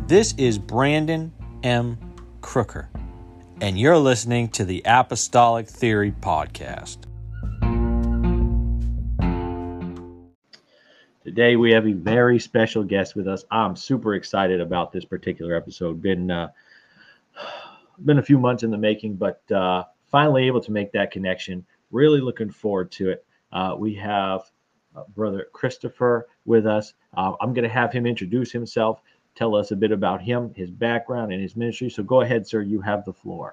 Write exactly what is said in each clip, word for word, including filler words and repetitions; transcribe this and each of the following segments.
This is Brandon M. Crooker, and you're listening to the Apostolic Theory Podcast. Today we have a very special guest with us. I'm super excited about this particular episode. Been uh, been a few months in the making, but uh, finally able to make that connection. Really looking forward to it. Uh, we have uh, Brother Christopher with us. Uh, I'm going to have him introduce himself, tell us a bit about him, his background, and his ministry. So go ahead, sir. You have the floor.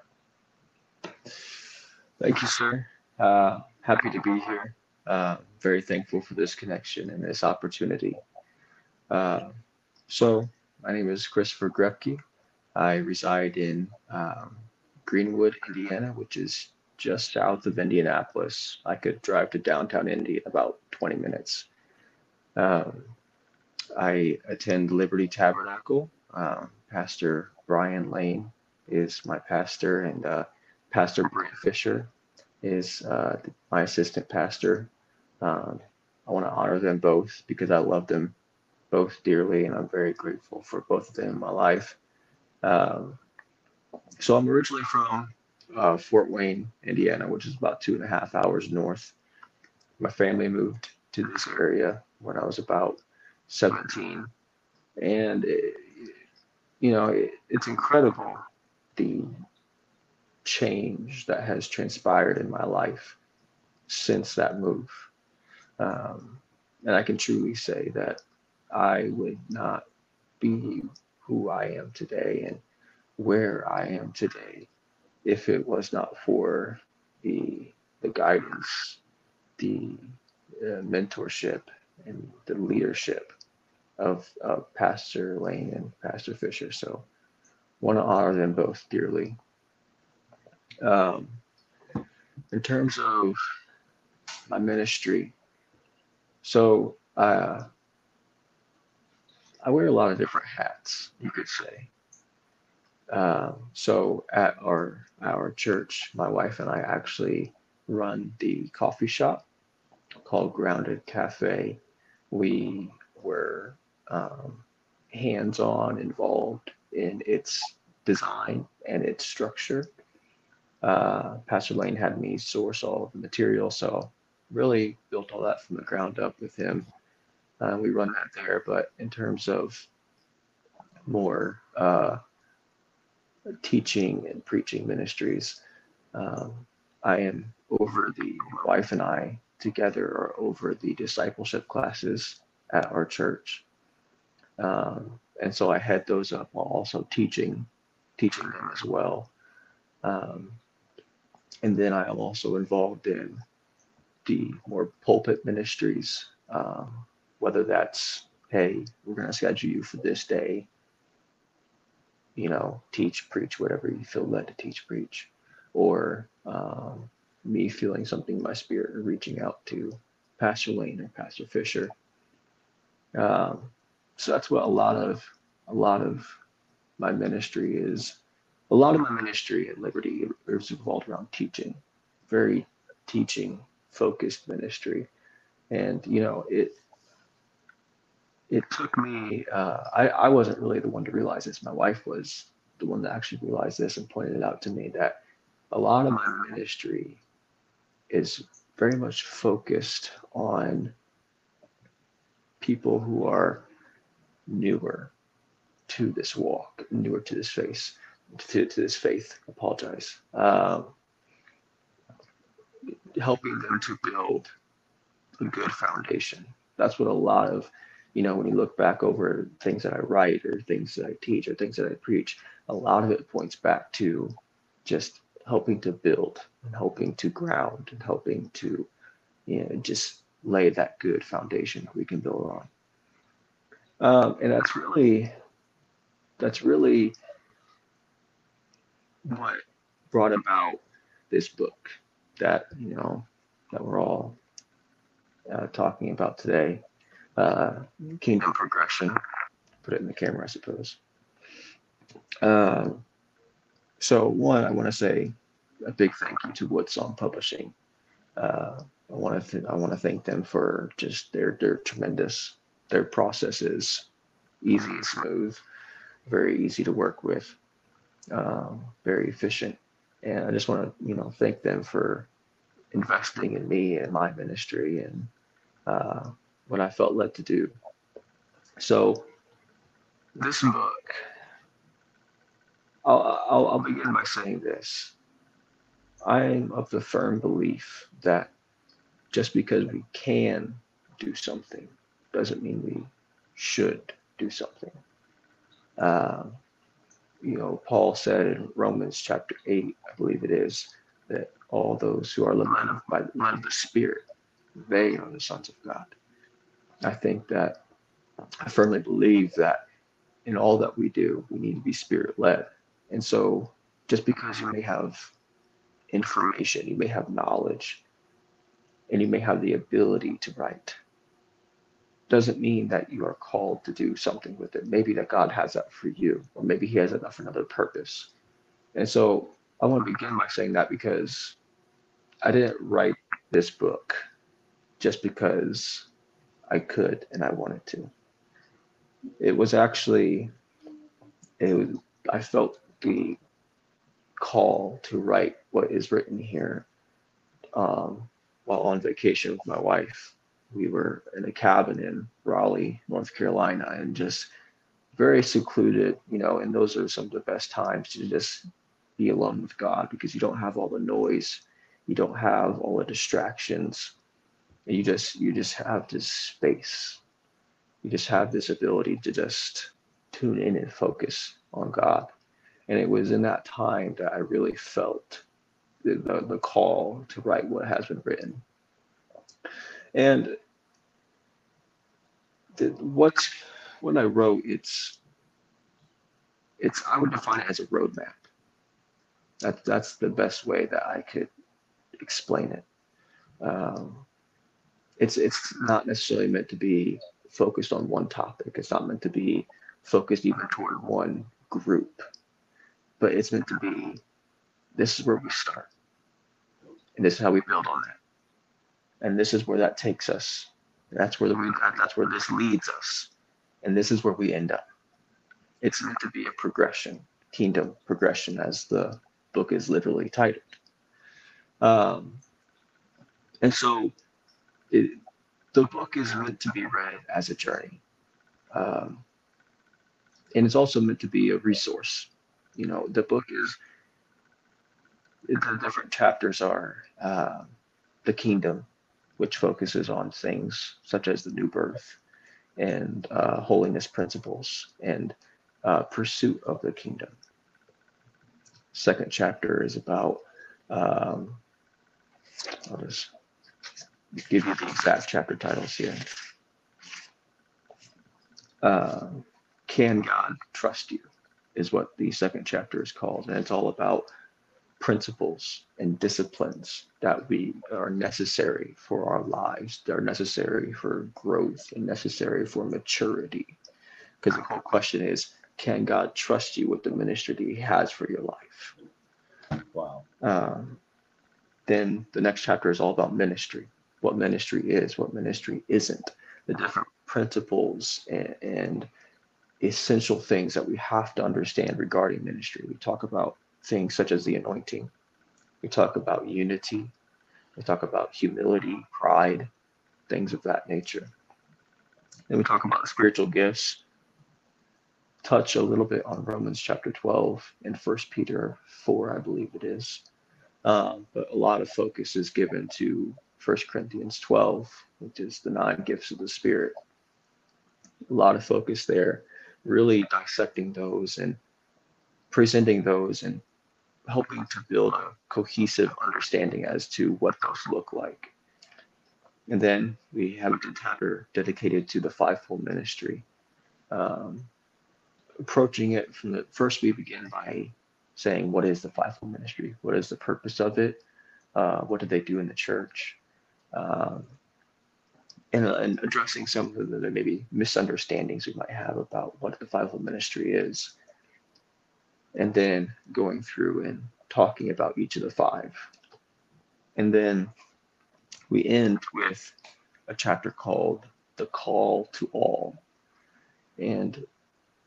Thank you, sir. Uh, happy to be here. Uh, very thankful for this connection and this opportunity. Uh, so, my name is Christopher Grepke. I reside in um, Greenwood, Indiana, which is just south of Indianapolis. I could drive to downtown Indy in about twenty minutes. Um, I attend Liberty Tabernacle. Um, Pastor Brian Lane is my pastor, and uh, Pastor Brent Fisher is uh, my assistant pastor. Um, I want to honor them both because I love them both dearly, and I'm very grateful for both of them in my life. Um, so I'm originally from uh, Fort Wayne, Indiana, which is about two and a half hours north. My family moved to this area when I was about seventeen, and it, you know it, it's incredible the change that has transpired in my life since that move. Um, and I can truly say that I would not be who I am today and where I am today if it was not for the the guidance, the uh, mentorship, and the leadership of, of Pastor Lane and Pastor Fisher. So want to honor them both dearly. Um, in terms of my ministry, so uh, I wear a lot of different hats, you could say. Um, so at our our church, my wife and I actually run the coffee shop called Grounded Cafe. We were um, hands-on involved in its design and its structure. Uh, Pastor Lane had me source all of the material, so really built all that from the ground up with him. Uh, we run that there, but in terms of more uh, teaching and preaching ministries, um, I am over the, my wife and I together are over the discipleship classes at our church. Um, and so I head those up while also teaching, teaching them as well. Um, and then I am also involved in the more pulpit ministries, um, whether that's, hey, we're going to schedule you for this day, you know, teach, preach, whatever you feel led to teach, preach, or um, me feeling something in my spirit and reaching out to Pastor Lane or Pastor Fisher. Um, so that's what a lot of a lot of my ministry is. A lot of my ministry at Liberty is revolved around teaching, very teaching focused ministry, and you know it. It took me, uh, I, I wasn't really the one to realize this. My wife was the one that actually realized this and pointed it out to me that a lot of my ministry is very much focused on people who are newer to this walk, newer to this faith, to, to this faith, apologize, um, helping them to build a good foundation. That's what a lot of, you know, when you look back over things that I write or things that I teach or things that I preach, a lot of it points back to just helping to build and helping to ground and helping to, you know, just lay that good foundation that we can build on. Um, and that's really, that's really what brought about this book that, you know, that we're all uh, talking about today. Uh, Kingdom Progression. Put it in the camera, I suppose. Uh, so one, I want to say a big thank you to Woodsong Publishing. Uh, I want to th- I want to thank them for just their their tremendous. Their process is easy and smooth. very easy to work with, um, very efficient. And I just want to, you know, thank them for investing in me and my ministry and uh, what I felt led to do. So this book, I'll, I'll, I'll begin by saying this. I'm of the firm belief that just because we can do something doesn't mean we should do something. Um, you know, Paul said in Romans chapter eight, I believe it is, that all those who are led by led of the Spirit, they are the sons of God. I think that I firmly believe that in all that we do, we need to be Spirit led. And so just because you may have information, you may have knowledge, and you may have the ability to write, doesn't mean that you are called to do something with it. Maybe that God has that for you, or maybe He has that for another purpose. And so I want to begin by saying that because I didn't write this book just because I could and I wanted to. It was actually, it was, I felt the call to write what is written here um, while on vacation with my wife. We were in a cabin in Raleigh, North Carolina, and just very secluded, you know, and those are some of the best times to just be alone with God because you don't have all the noise, you don't have all the distractions, and you just you just have this space. You just have this ability to just tune in and focus on God. And it was in that time that I really felt the, the, the call to write what has been written. And the, what when I wrote, it's it's I would define it as a roadmap. That that's the best way that I could explain it. Um, it's it's not necessarily meant to be focused on one topic. It's not meant to be focused even toward one group, but it's meant to be, this is where we start, and this is how we build on that, and this is where that takes us. And that's where the, that's where this leads us, and this is where we end up. It's meant to be a progression, kingdom progression, as the book is literally titled. Um, and so it, the book is meant to be read as a journey. Um, and it's also meant to be a resource. You know, the book is, the different chapters are uh, the kingdom, which focuses on things such as the new birth and uh, holiness principles and uh, pursuit of the kingdom. Second chapter is about, um, I'll just give you the exact chapter titles here. Uh, Can God Trust You is what the second chapter is called. And it's all about principles and disciplines that we are necessary for our lives, that are necessary for growth and necessary for maturity. Because the whole question is, can God trust you with the ministry that He has for your life? Wow. Um, then the next chapter is all about ministry, what ministry is, what ministry isn't, the different principles and, and essential things that we have to understand regarding ministry. We talk about things such as the anointing. We talk about unity. We talk about humility, pride, things of that nature. Then we talk about spiritual gifts, touch a little bit on Romans chapter twelve and First Peter four, I believe it is. Um, but a lot of focus is given to First Corinthians twelve, which is the nine gifts of the Spirit. A lot of focus there, really dissecting those and presenting those and helping to build a cohesive understanding as to what those look like. And then we have a chapter dedicated to the fivefold ministry. Um, approaching it from the first, we begin by saying, what is the fivefold ministry? What is the purpose of it? Uh, what do they do in the church? Um, and, and addressing some of the, the maybe misunderstandings we might have about what the fivefold ministry is. And then going through and talking about each of the five. And then we end with a chapter called The Call to All. And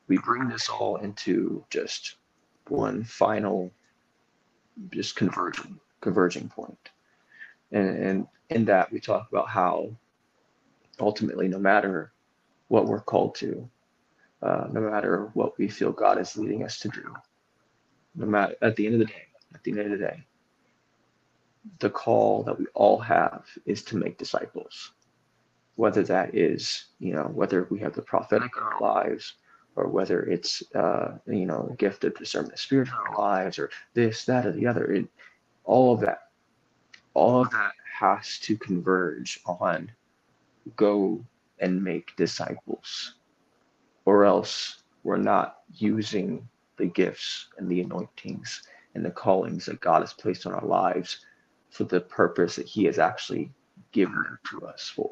we bring this all into just one final, just converging, converging point. And, and in that, we talk about how ultimately, no matter what we're called to, uh, no matter what we feel God is leading us to do, no matter at the end of the day, at the end of the day, the call that we all have is to make disciples. Whether that is, you know, whether we have the prophetic in our lives, or whether it's, uh, you know, a gift of discernment of spirit in our lives, or this, that, or the other, it, all of that, all of that has to converge on go and make disciples, or else we're not using the gifts and the anointings and the callings that God has placed on our lives for the purpose that He has actually given them to us for.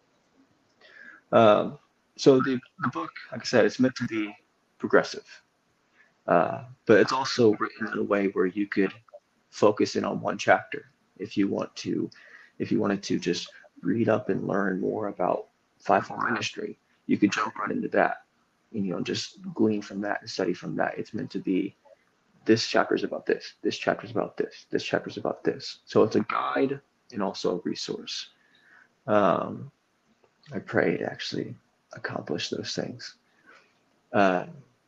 Um, so the, the book, like I said, it's meant to be progressive, uh, but it's also written in a way where you could focus in on one chapter if you want to, if you wanted to just read up and learn more about fivefold ministry. You could jump right into that, and, you know, just glean from that and study from that. It's meant to be, this chapter is about this, this chapter is about this, this chapter is about this. So it's a guide and also a resource. Um, I pray to actually accomplish those things. Uh,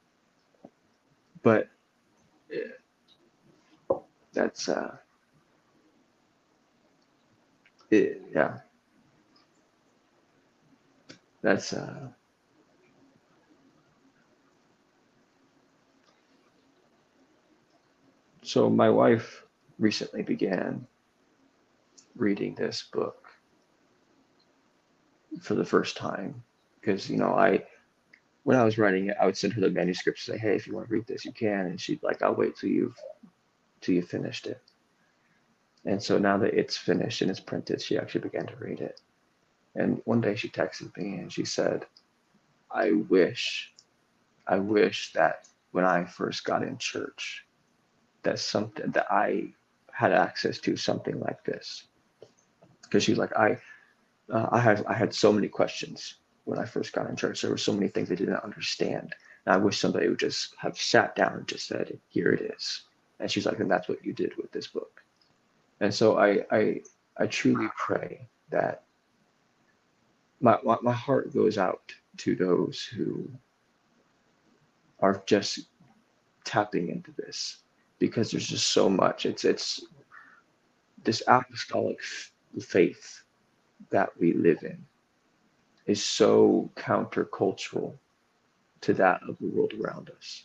but yeah, that's, uh, it, yeah, that's, uh, so my wife recently began reading this book for the first time, because, you know, I, when I was writing it, I would send her the manuscript and say, hey, if you want to read this, you can. And she'd like, I'll wait till you've, till you finished it. And so now that it's finished and it's printed, she actually began to read it. And one day she texted me and she said, I wish, I wish that when I first got in church, that something that I had access to something like this. Because she's like, I, uh, I had, I had so many questions when I first got in church. There were so many things I didn't understand. And I wish somebody would just have sat down and just said, here it is. And she's like, and that's what you did with this book. And so I, I, I truly pray that my, my, my heart goes out to those who are just tapping into this, because there's just so much. It's, it's this apostolic faith that we live in is so countercultural to that of the world around us.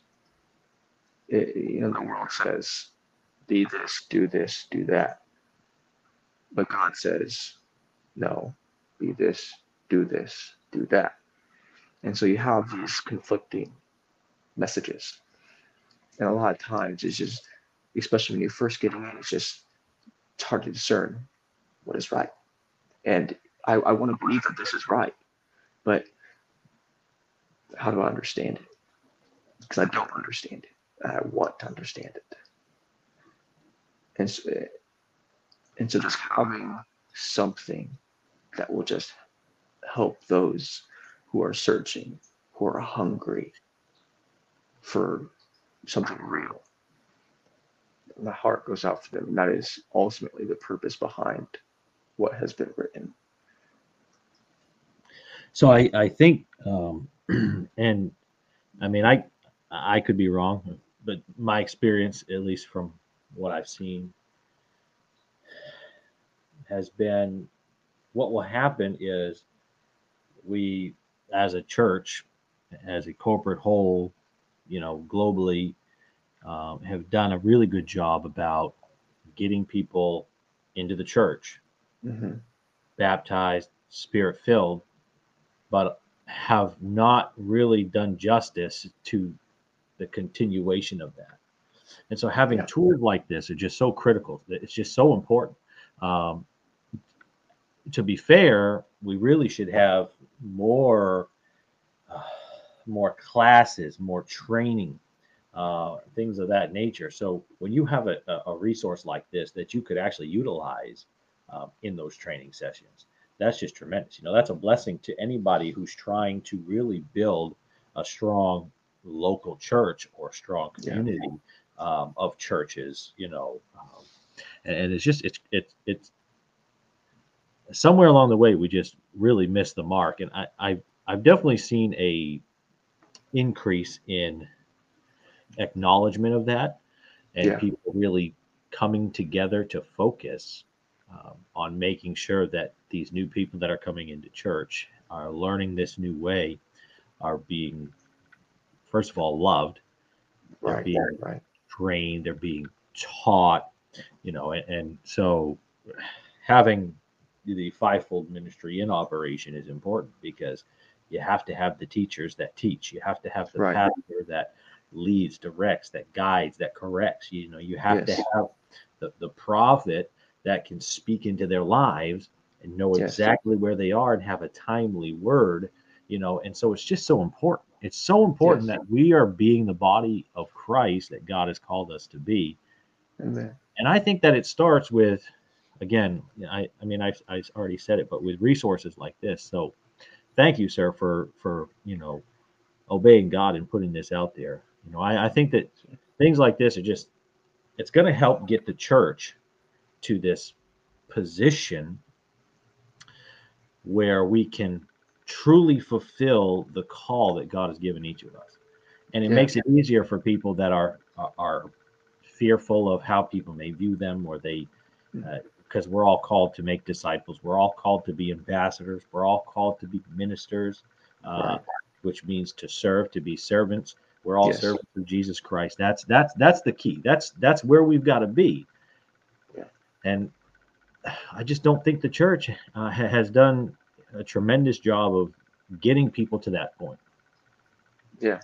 It, you know, the world says, be this, do this, do that. But God says, no, be this, do this, do that. And so you have these conflicting messages. And a lot of times it's just, especially when you're first getting in, it's just, it's hard to discern what is right. And I, I want to believe that this is right, but how do I understand it? Because I don't understand it. I want to understand it. And so, and so just having something that will just help those who are searching, who are hungry for something real. My heart goes out for them, and that is ultimately the purpose behind what has been written. So I, I think, um, and I mean, I, I could be wrong, but my experience, at least from what I've seen, has been what will happen is we, as a church, as a corporate whole, you know, globally, um, have done a really good job about getting people into the church, Mm-hmm. baptized, spirit filled, but have not really done justice to the continuation of that. And so having Yeah. tools like this are just so critical. It's just so important. Um, to be fair, we really should have more, uh, more classes, more training, uh, things of that nature. So when you have a, a resource like this that you could actually utilize um, in those training sessions, that's just tremendous. You know, that's a blessing to anybody who's trying to really build a strong local church or strong Yeah. community um, of churches, you know, um, and, and it's just it's it's it's somewhere along the way we just really missed the mark, and I, I I've definitely seen a increase in acknowledgement of that and Yeah. people really coming together to focus um, on making sure that these new people that are coming into church are learning this new way, are being, first of all, loved. They're Right. being Right. trained. They're being taught. You know, and, and so having the fivefold ministry in operation is important because you have to have the teachers that teach. You have to have the Right. pastor that leads, directs, that guides, that corrects. You know, you have to Yes. have the, the prophet that can speak into their lives and know Yes. exactly where they are and have a timely word, you know, and so it's just so important. It's so important Yes. that we are being the body of Christ that God has called us to be. Amen. And I think that it starts with, again, I, I mean, I, I already said it, but with resources like this. So thank you, sir, for, for, you know, obeying God and putting this out there. You know, I, I think that things like this are just, it's going to help get the church to this position where we can truly fulfill the call that God has given each of us. And it Yeah. makes it easier for people that are, are, are fearful of how people may view them, or they, Mm. because uh, we're all called to make disciples. We're all called to be ambassadors. We're all called to be ministers, uh, Right. which means to serve, to be servants. We're all Yes. servants of Jesus Christ. That's that's that's the key. That's that's where we've got to be. Yeah. And I just don't think the church uh, has done a tremendous job of getting people to that point. Yeah.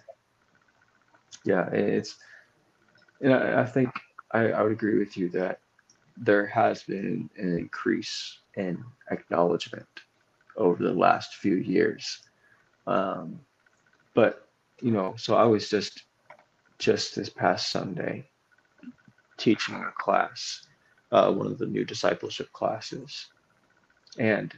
Yeah. It's, and I, I think I, I would agree with you that there has been an increase in acknowledgement over the last few years. Um, but you know, so I was just just this past Sunday teaching a class, uh, one of the new discipleship classes, and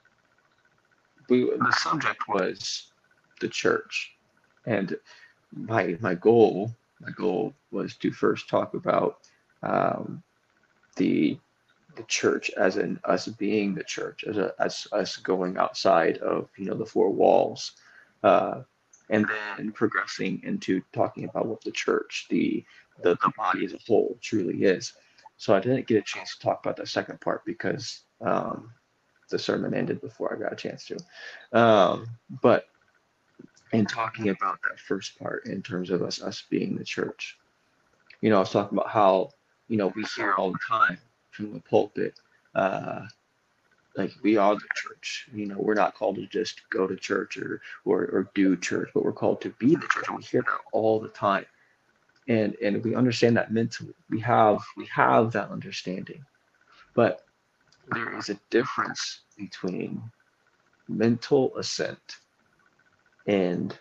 we the subject was the church, and my my goal my goal was to first talk about um, the the church as in us being the church, as a, as us going outside of you know the four walls, uh, and then progressing into talking about what the church, the, the the body as a whole, truly is. So I didn't get a chance to talk about the second part because um, the sermon ended before I got a chance to. Um, but in talking about that first part, in terms of us us being the church, you know, I was talking about how you know we hear all the time from the pulpit. Uh, like we are the church. You know, we're not called to just go to church or or, or do church, but we're called to be the church. And we hear that all the time. And and we understand that mentally. We have we have that understanding. But there is a difference between mental assent and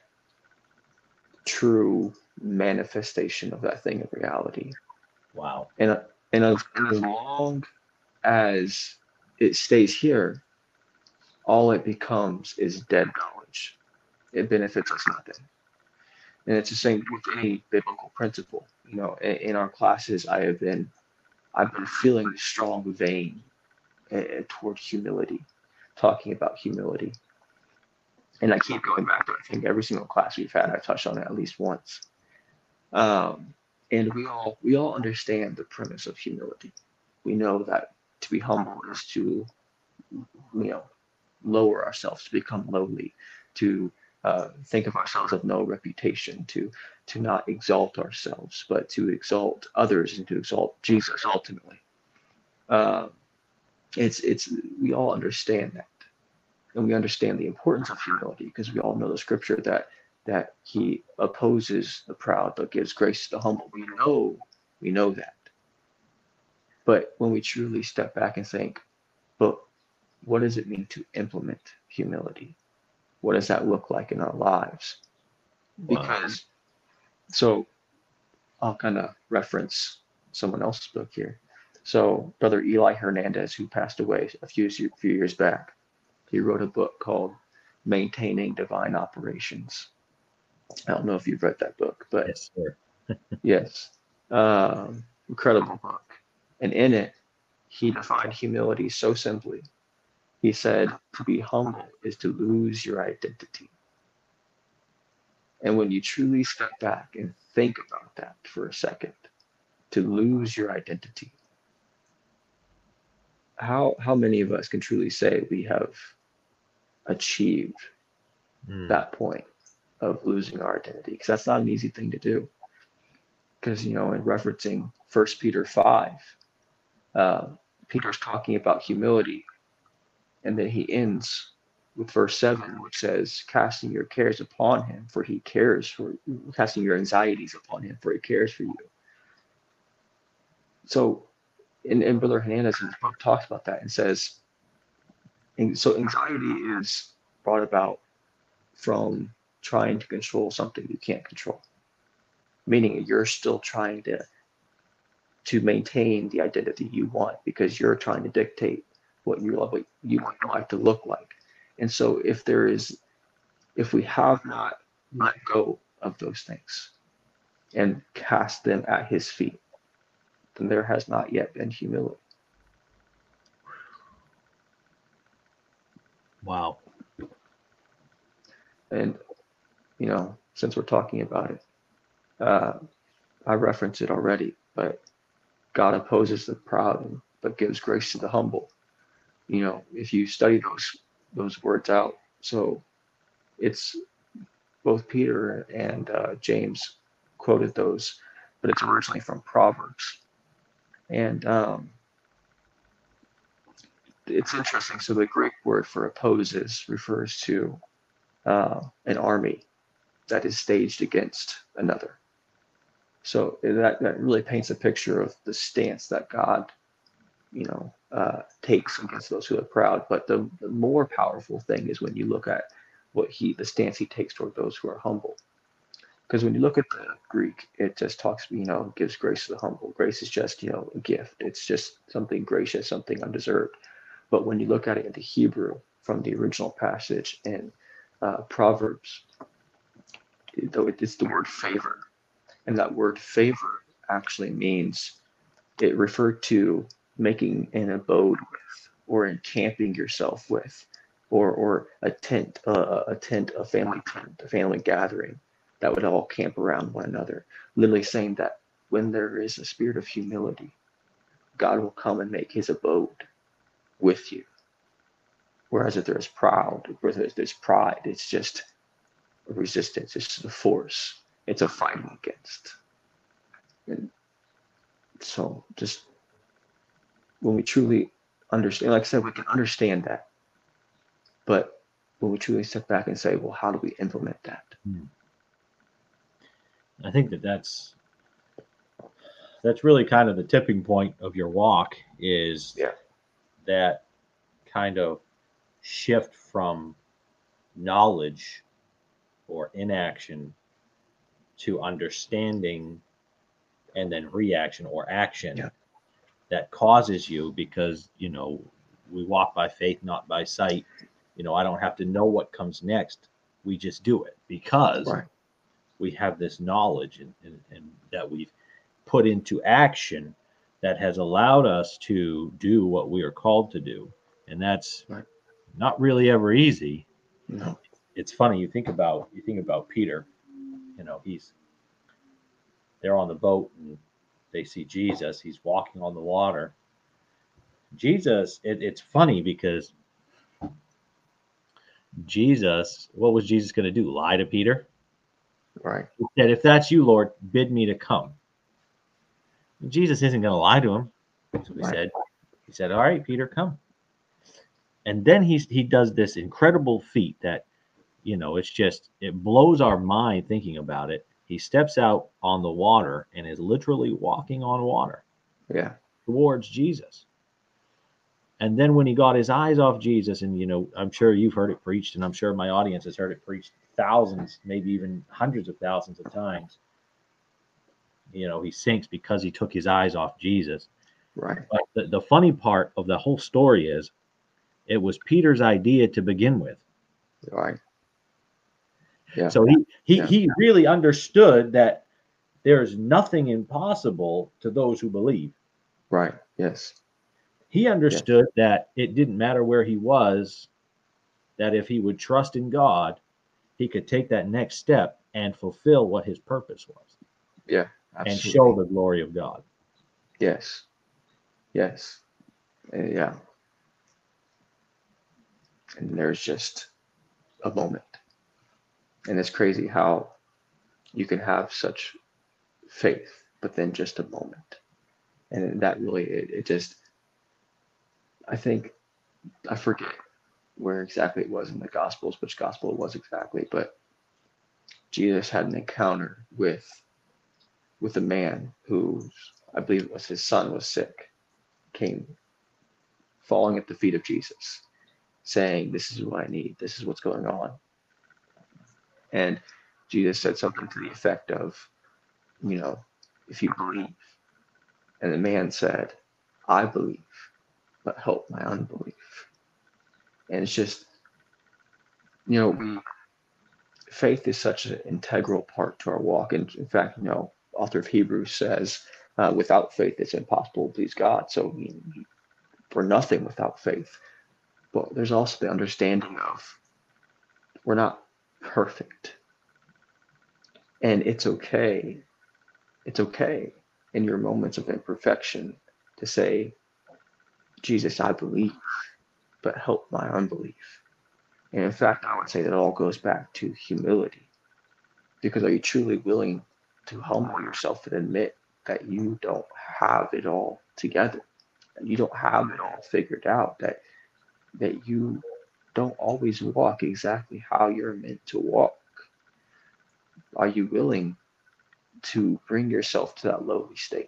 true manifestation of that thing in reality. Wow. And and, of, and as long as it stays here, all it becomes is dead knowledge. It benefits us nothing. And it's the same with any biblical principle. You know, in, in our classes, I have been I've been feeling a strong vein uh, toward humility, talking about humility. And I keep going back to it. I think every single class we've had, I've touched on it at least once. Um, and we all we all understand the premise of humility. We know that to be humble is to you know lower ourselves, to become lowly, to uh, think of ourselves of no reputation, to to not exalt ourselves, but to exalt others and to exalt Jesus ultimately. Uh, it's it's we all understand that, and we understand the importance of humility because we all know the scripture that that He opposes the proud but gives grace to the humble. We know we know that, but when we truly step back and think, but what does it mean to implement humility? What does that look like in our lives? Wow. Because so I'll kind of reference someone else's book here. So Brother Eli Hernandez, who passed away a few few years back, he wrote a book called Maintaining Divine Operations. I don't know if you've read that book, but Yes, sir. yes, um, incredible book. And in it, he defined humility so simply. He said, to be humble is to lose your identity. And when you truly step back and think about that for a second, to lose your identity, how how many of us can truly say we have achieved Mm, that point of losing our identity? Because that's not an easy thing to do. Because, you know, in referencing First Peter five, uh, Peter's talking about humility, and then he ends with verse seven, which says, casting your cares upon him, for he cares for you, casting your anxieties upon him, for he cares for you. So, and, and Brother Hernandez in his book talks about that and says, and so anxiety is brought about from trying to control something you can't control, meaning you're still trying to to maintain the identity you want because you're trying to dictate what you love, what you want your life to look like. And so if there is, if we have not let go of those things and cast them at his feet, then there has not yet been humility. wow. And, you know, since we're talking about it, uh, I referenced it already, but God opposes the proud, but gives grace to the humble. You know, if you study those those words out, so it's both Peter and uh, James quoted those, but it's originally from Proverbs. And um, it's interesting. So the Greek word for opposes refers to uh, an army that is staged against another. So that, that really paints a picture of the stance that God, you know, uh, takes against those who are proud. But the, the more powerful thing is when you look at what he, the stance he takes toward those who are humble. Because when you look at the Greek, it just talks, you know, gives grace to the humble. Grace is just, you know, a gift. It's just something gracious, something undeserved. But when you look at it in the Hebrew from the original passage in uh, Proverbs, though it's the word favor, and that word favor actually means, it referred to making an abode with, or encamping yourself with, or or a tent, uh, a tent, a family tent, a family gathering that would all camp around one another. Literally saying that when there is a spirit of humility, God will come and make his abode with you. Whereas if there's proud, where there's, there's pride, it's just a resistance, it's just a force, it's a fighting against. And so just when we truly understand, like I said, we can understand that. But when we truly step back and say, well, how do we implement that? Hmm. I think that that's that's really kind of the tipping point of your walk, is Yeah. that kind of shift from knowledge or inaction to understanding, and then reaction or action Yeah. that causes you, because, you know, we walk by faith, not by sight. You know, I don't have to know what comes next. We just do it because Right. we have this knowledge, and, and, and that we've put into action, that has allowed us to do what we are called to do. And that's Right. not really ever easy. No. It's funny, you think about you think about Peter, you know, he's they're on the boat and they see Jesus, he's walking on the water. Jesus, it, it's funny because Jesus, what was Jesus going to do? Lie to Peter? Right. He said, if that's you, Lord, bid me to come. Jesus isn't going to lie to him. So he Right. said, he said, all right, Peter, come. And then he's, he does this incredible feat that, you know, it's just, it blows our mind thinking about it. He steps out on the water and is literally walking on water Yeah. towards Jesus. And then when he got his eyes off Jesus, and, you know, I'm sure you've heard it preached, and I'm sure my audience has heard it preached thousands, maybe even hundreds of thousands of times, you know, he sinks because he took his eyes off Jesus. Right. But the, the funny part of the whole story is, it was Peter's idea to begin with. Right. Yeah. So he he Yeah. he really understood that there is nothing impossible to those who believe. Right. Yes. He Yes. understood that it didn't matter where he was, that if he would trust in God, he could take that next step and fulfill what his purpose was Yeah. and show Absolutely. the glory of God. Yes. Yes. And yeah. And there's just a moment. And it's crazy how you can have such faith, but then just a moment. And that really, it, it just, I think, I forget where exactly it was in the Gospels, which Gospel it was exactly, but Jesus had an encounter with with a man who, I believe it was his son, was sick, came falling at the feet of Jesus, saying, "This is what I need. This is what's going on." And Jesus said something to the effect of, you know, if you believe. And the man said, "I believe, but help my unbelief." And it's just, you know, we faith is such an integral part to our walk. And in fact, you know, author of Hebrews says, uh, without faith, it's impossible to please God. So you know, we're nothing without faith. But there's also the understanding of we're not perfect. And it's okay. It's okay in your moments of imperfection to say, "Jesus, I believe, but help my unbelief." And in fact, I would say that all goes back to humility. Because are you truly willing to humble yourself and admit that you don't have it all together, that you don't have it all figured out, that that you don't always walk exactly how you're meant to walk? Are you willing to bring yourself to that lowly state?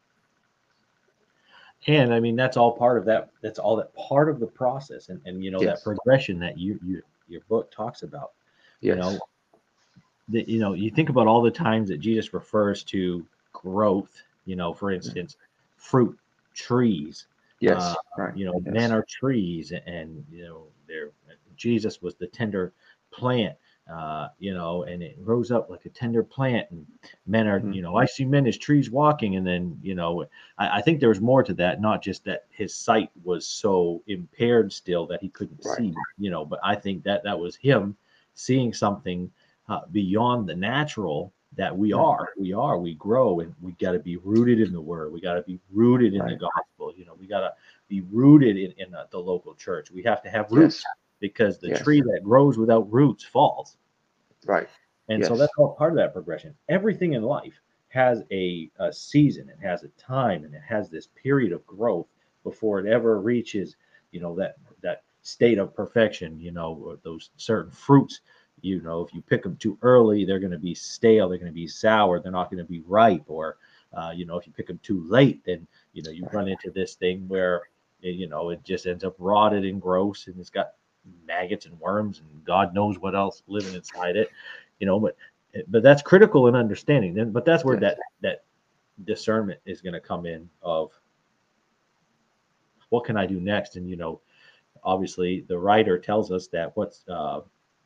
And I mean, that's all part of that. That's all that part of the process. And, and you know, that Yes. progression that you, you, your book talks about, you know, Yes. that, you know, you think about all the times that Jesus refers to growth, you know, for Mm. instance, fruit, trees, uh, Yes. Right. you know, men Yes. are trees and, you know, they're, Jesus was the tender plant, uh, you know, and it rose up like a tender plant and men are, Mhm. you know, I see men as trees walking. And then, you know, I, I think there was more to that, not just that his sight was so impaired still that he couldn't Right. see, you know, but I think that that was him seeing something uh, beyond the natural that we Mm. are. We are, we grow, and we got to be rooted in the word. We got to be rooted in the Right. gospel. You know, we got to be rooted in, in the, the local church. We have to have roots Yes. because the Yes. tree that grows without roots falls. Right. And so Yes. that's all part of that progression. Everything in life has a, a season, it has a time, and it has this period of growth before it ever reaches, you know, that that state of perfection. You know, those certain fruits. You know, if you pick them too early, they're going to be stale. They're going to be sour. They're not going to be ripe. Or, uh, you know, if you pick them too late, then you know you Right. run into this thing where you know it just ends up rotted and gross, and it's got maggots and worms and God knows what else living inside it, you know. But but that's critical in understanding. Then, but that's where Yes. that that discernment is going to come in of what can I do next. And you know, obviously, the writer tells us that what's uh,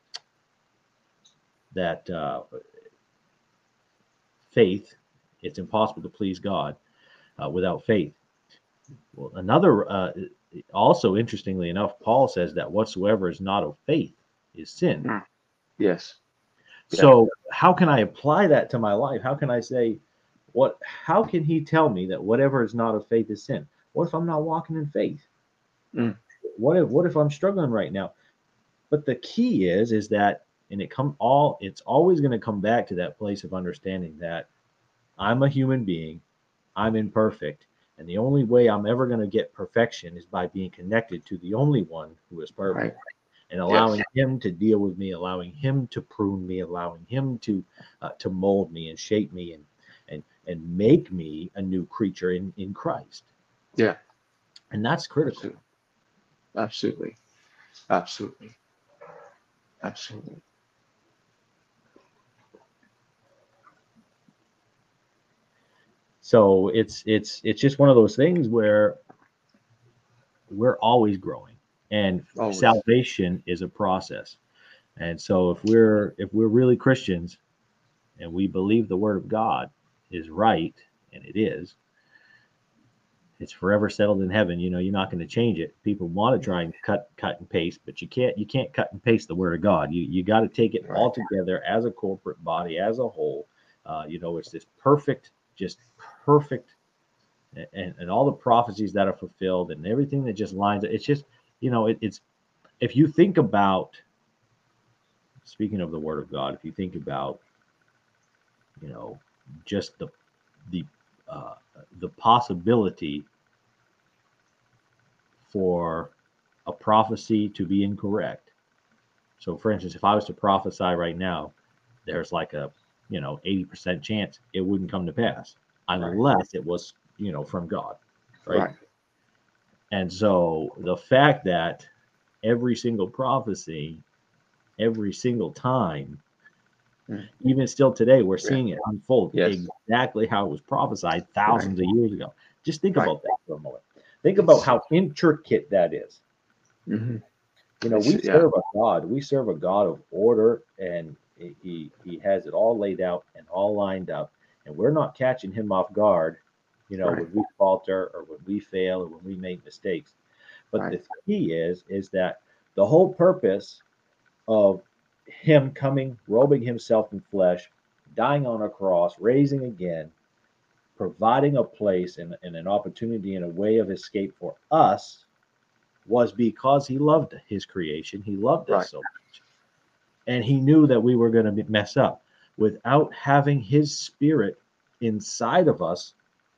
that uh, faith. It's impossible to please God uh, without faith. Well, another uh, also interestingly enough, Paul says that whatsoever is not of faith is sin. Mm. Yes. Yeah. So how can I apply that to my life? How can I say, what? How can he tell me that whatever is not of faith is sin? What if I'm not walking in faith? Mm. What if what if I'm struggling right now? But the key is is that, and it come all it's always going to come back to that place of understanding that I'm a human being, I'm imperfect, and the only way I'm ever going to get perfection is by being connected to the only one who is Right. perfect and Yes. allowing him to deal with me, allowing him to prune me, allowing him to uh, to mold me and shape me and and and make me a new creature in in Christ. Yeah. And that's critical. Absolutely. Absolutely. Absolutely. Absolutely. So it's it's it's just one of those things where we're always growing, and Always. salvation is a process. And so if we're if we're really Christians and we believe the word of God is right, and it is, it's forever settled in heaven. You know, you're not going to change it. People want to try and cut cut and paste, but you can't you can't cut and paste the word of God. You you got to take it Right. all together as a corporate body, as a whole. Uh, you know, it's this perfect, just perfect, and, and all the prophecies that are fulfilled and everything that just lines up. It's just, you know, it, it's if you think about, speaking of the word of God, if you think about, you know, just the the uh, the possibility for a prophecy to be incorrect. So, for instance, if I was to prophesy right now, there's like a, you know, eighty percent chance it wouldn't come to pass unless right. it was, you know, from God, right? Right. And so the fact that every single prophecy, every single time, mm. even still today, we're seeing yeah. it unfold yes. exactly how it was prophesied thousands right. of years ago. Just think right. about that for a moment. Think it's, about how intricate that is. Mm-hmm. You know, we yeah. serve a God. We serve a God of order, and he he has it all laid out and all lined up, and we're not catching him off guard. You know, right. when we falter or when we fail or when we make mistakes. But right. the key is is that the whole purpose of him coming, robing himself in flesh, dying on a cross, raising again, providing a place and, and an opportunity and a way of escape for us was because he loved his creation. He loved us right. so much. And he knew that we were going to mess up. Without having his spirit inside of us,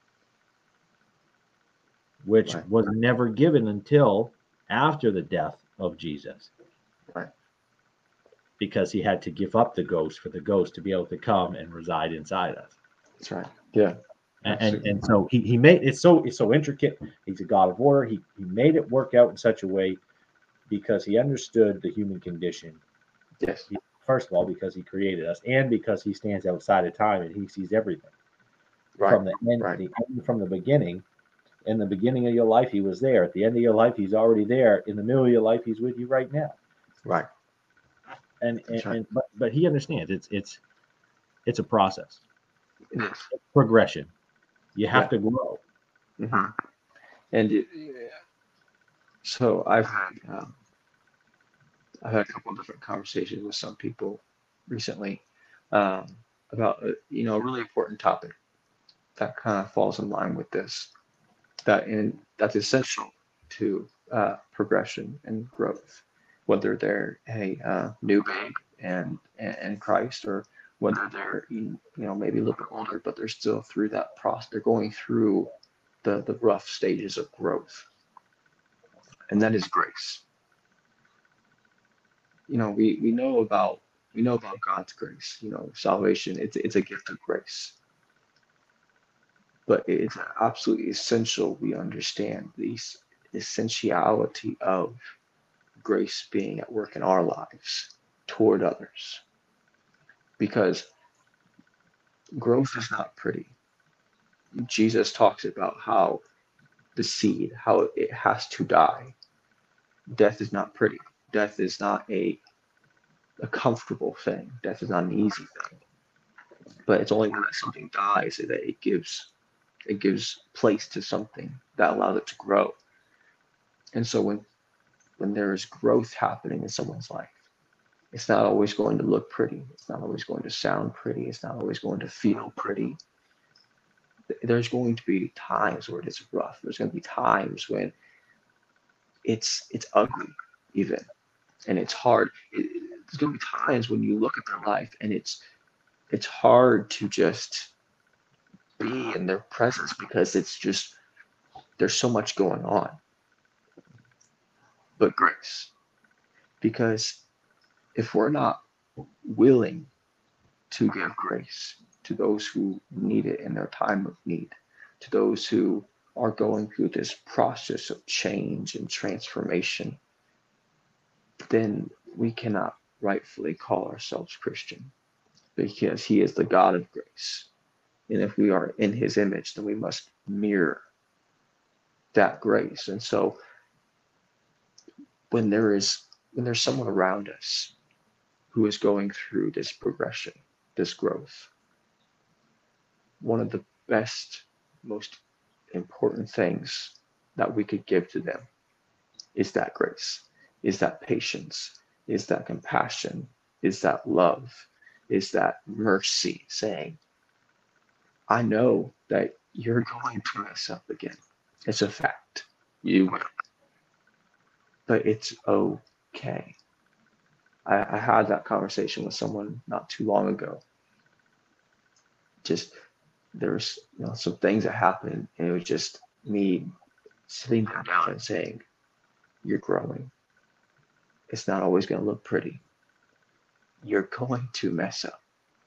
which right. was never given until after the death of Jesus. Right. Because he had to give up the ghost for the ghost to be able to come and reside inside us. That's right. Yeah. And, and and so he, he made it's so it's so intricate. He's a God of order. He he made it work out in such a way because he understood the human condition. Yes. He, first of all, because he created us, and because he stands outside of time and he sees everything. Right. From the end, right. the end from the beginning. In the beginning of your life, he was there. At the end of your life, he's already there. In the middle of your life, he's with you right now. Right. And and, right. and but but he understands it's it's it's a process. It is. It's progression. You have yeah. to grow. Mm-hmm. And it, so I've had um, I've had a couple of different conversations with some people recently um, about uh, you know a really important topic that kind of falls in line with this, that in that's essential to uh, progression and growth, whether they're a uh, new babe and and Christ, or whether they're you know maybe a little bit older, but they're still through that process. They're going through the the rough stages of growth, and that is grace. You know, we we know about we know about God's grace. You know, salvation. It's it's a gift of grace. But it's absolutely essential we understand the essentiality of grace being at work in our lives toward others. Because growth is not pretty. Jesus talks about how the seed, how it has to die. Death is not pretty. Death is not a, a comfortable thing. Death is not an easy thing. But it's only when that something dies that it gives it gives place to something that allows it to grow. And so when when there is growth happening in someone's life, it's not always going to look pretty. It's not always going to sound pretty. It's not always going to feel pretty. There's going to be times where it's rough. There's going to be times when it's it's ugly, even, and it's hard. It, there's going to be times when you look at their life and it's it's hard to just be in their presence because it's just there's so much going on. But grace, because if we're not willing to give grace to those who need it in their time of need, to those who are going through this process of change and transformation, then we cannot rightfully call ourselves Christian, because he is the God of grace. And if we are in his image, then we must mirror that grace. And so when there is when there's someone around us who is going through this progression, this growth, one of the best, most important things that we could give to them is that grace, is that patience, is that compassion, is that love, is that mercy, saying, I know that you're going to mess up again. It's a fact. You will. But it's okay. I, I had that conversation with someone not too long ago. Just there's you know some things that happened, and it was just me sitting them down and saying, you're growing. It's not always going to look pretty. You're going to mess up.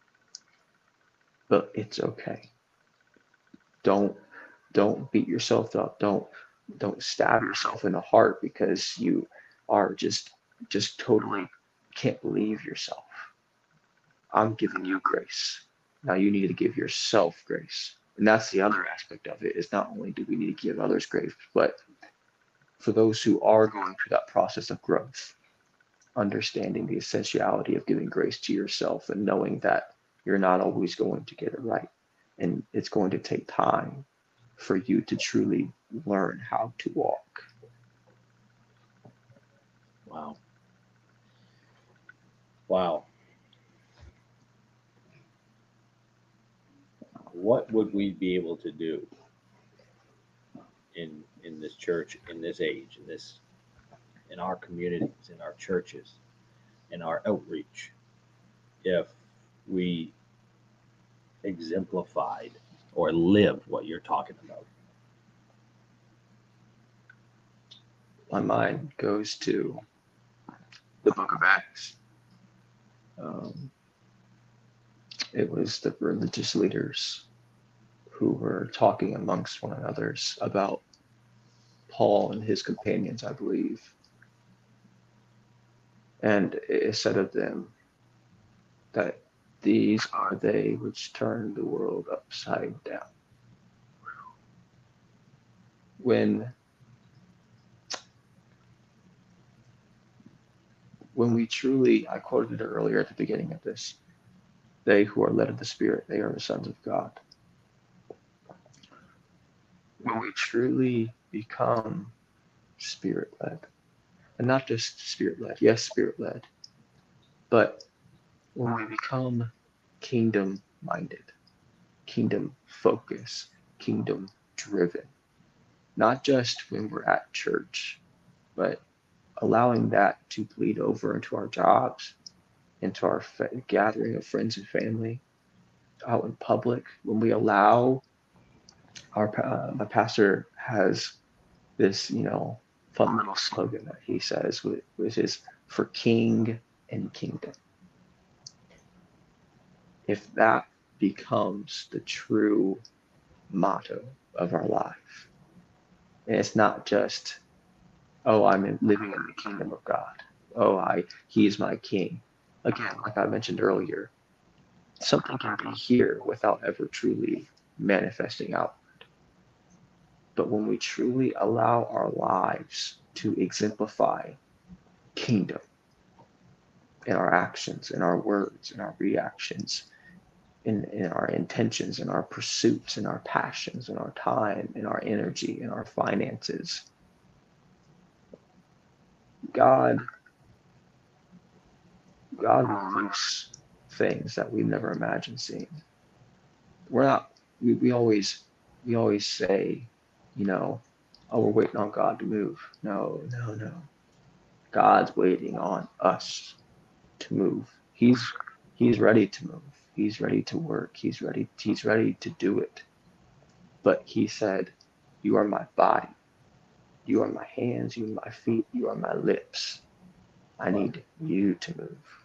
But it's okay. Don't don't beat yourself up. Don't don't stab yourself in the heart because you are just just totally can't believe yourself. I'm giving you grace. Now you need to give yourself grace. And that's the other aspect of it, is not only do we need to give others grace, but for those who are going through that process of growth, understanding the essentiality of giving grace to yourself and knowing that you're not always going to get it right. And it's going to take time for you to truly learn how to walk. Wow. Wow. What would we be able to do in in this church, in this age, in this in our communities, in our churches, in our outreach, if we exemplified or lived what you're talking about? My mind goes to the book of Acts. Um, it was the religious leaders who were talking amongst one another about Paul and his companions, I believe. And it said of them that these are they which turn the world upside down. When when we truly, I quoted it earlier at the beginning of this, they who are led of the Spirit, they are the sons of God. When we truly become Spirit-led, and not just Spirit-led, yes, Spirit-led, but when we become kingdom-minded, kingdom-focused, kingdom-driven, not just when we're at church, but allowing that to bleed over into our jobs, into our fa- gathering of friends and family, out in public. When we allow our, uh, my pastor has this, you know, fun little slogan that he says, which is for king and kingdom. If that becomes the true motto of our life, and it's not just, oh, I'm in, living in the kingdom of God. Oh, I he is my king. Again, like I mentioned earlier, something can be here without ever truly manifesting outward. But when we truly allow our lives to exemplify kingdom in our actions, in our words, in our reactions, in, in our intentions, in our pursuits, in our passions, in our time, in our energy, in our finances, God, God will loose things that we've never imagined seeing. We're not, we, we always, we always say, you know, oh, we're waiting on God to move. No, no, no. God's waiting on us to move. He's, he's ready to move. He's ready to work. He's ready, he's ready to do it. But he said, you are my body. You are my hands. You are my feet. You are my lips. I need you to move.